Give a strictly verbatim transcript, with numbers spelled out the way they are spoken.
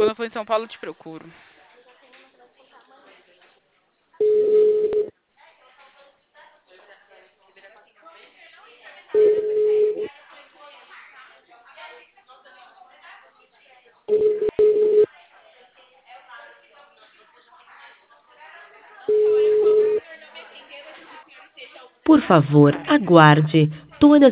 Quando eu for em São Paulo, eu te procuro. Por favor, aguarde. Todas